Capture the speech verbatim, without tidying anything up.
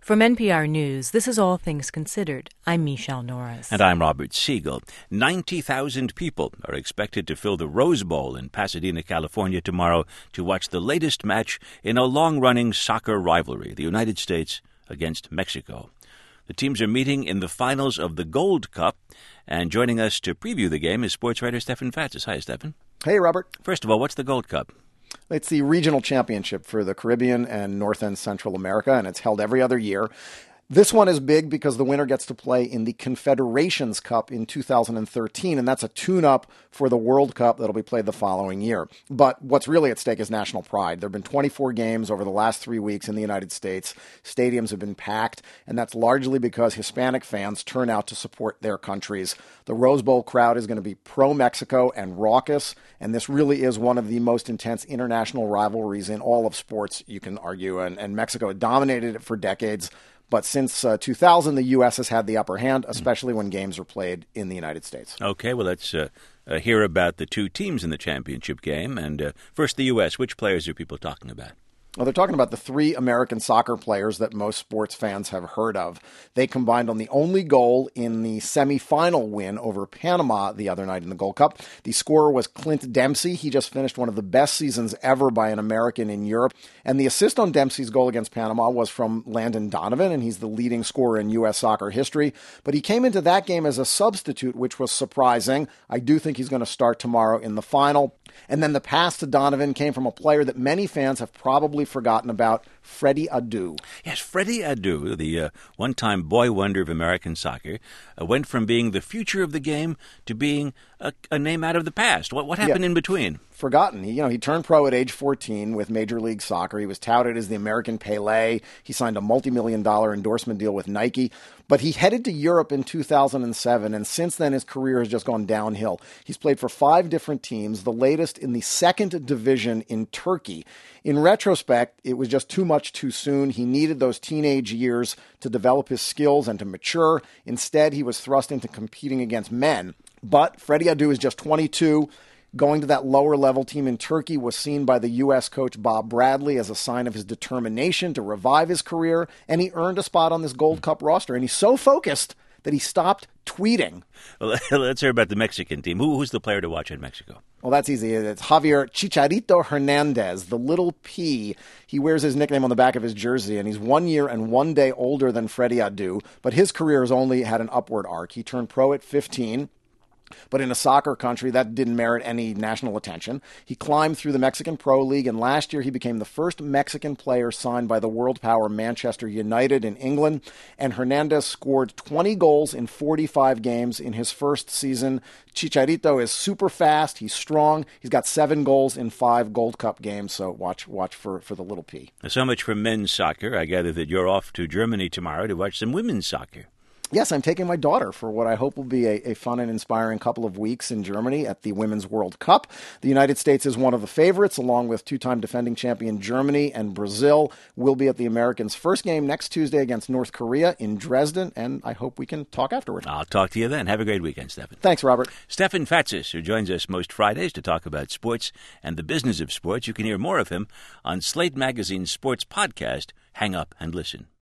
From N P R News, this is All Things Considered. I'm Michelle Norris. And I'm Robert Siegel. ninety thousand people are expected to fill the Rose Bowl in Pasadena, California tomorrow to watch the latest match in a long-running soccer rivalry, the United States against Mexico. The teams are meeting in the finals of the Gold Cup, and joining us to preview the game is sports writer Stefan Fatsis. Hi, Stefan. Hey, Robert. First of all, what's the Gold Cup? It's the regional championship for the Caribbean and North and Central America, and it's held every other year. This one is big because the winner gets to play in the Confederations Cup in two thousand thirteen, and that's a tune-up for the World Cup that'll be played the following year. But what's really at stake is national pride. There have been twenty-four games over the last three weeks in the United States. Stadiums have been packed, and that's largely because Hispanic fans turn out to support their countries. The Rose Bowl crowd is going to be pro-Mexico and raucous, and this really is one of the most intense international rivalries in all of sports, you can argue, and, and Mexico had dominated it for decades. But since uh, two thousand, the U S has had the upper hand, especially when games are played in the United States. Okay, well, let's uh, uh, hear about the two teams in the championship game. And uh, first, the U S. Which players are people talking about? Well, they're talking about the three American soccer players that most sports fans have heard of. They combined on the only goal in the semifinal win over Panama the other night in the Gold Cup. The scorer was Clint Dempsey. He just finished one of the best seasons ever by an American in Europe. And the assist on Dempsey's goal against Panama was from Landon Donovan, and he's the leading scorer in U S soccer history. But he came into that game as a substitute, which was surprising. I do think he's going to start tomorrow in the final. And then the pass to Donovan came from a player that many fans have probably forgotten about, Freddie Adu. Yes, Freddie Adu, the uh, one-time boy wonder of American soccer, uh, went from being the future of the game to being a, a name out of the past. What what happened yeah. in between? Forgotten. He, you know, he turned pro at age fourteen with Major League Soccer. He was touted as the American Pele. He signed a multi-million dollar endorsement deal with Nike. But he headed to Europe in two thousand seven, and since then his career has just gone downhill. He's played for five different teams, the latest in the second division in Turkey. In retrospect, it was just too much too soon. He needed those teenage years to develop his skills and to mature. Instead, he was thrust into competing against men. But Freddie Adu is just twenty-two. Going to that lower-level team in Turkey was seen by the U S coach Bob Bradley as a sign of his determination to revive his career, and he earned a spot on this Gold Cup roster. And he's so focused that he stopped tweeting. Well, let's hear about the Mexican team. Who, who's the player to watch in Mexico? Well, that's easy. It's Javier Chicharito Hernandez, the Little P. He wears his nickname on the back of his jersey, and he's one year and one day older than Freddie Adu, but his career has only had an upward arc. He turned pro at fifteen. But in a soccer country, that didn't merit any national attention. He climbed through the Mexican Pro League, and last year he became the first Mexican player signed by the world power Manchester United in England. And Hernandez scored twenty goals in forty-five games in his first season. Chicharito is super fast. He's strong. He's got seven goals in five Gold Cup games, so watch watch for, for the Little P. So much for men's soccer. I gather that you're off to Germany tomorrow to watch some women's soccer. Yes, I'm taking my daughter for what I hope will be a, a fun and inspiring couple of weeks in Germany at the Women's World Cup. The United States is one of the favorites, along with two-time defending champion Germany and Brazil. We'll be at the Americans' first game next Tuesday against North Korea in Dresden, and I hope we can talk afterward. I'll talk to you then. Have a great weekend, Stefan. Thanks, Robert. Stefan Fatsis, who joins us most Fridays to talk about sports and the business of sports. You can hear more of him on Slate Magazine's sports podcast, Hang Up and Listen.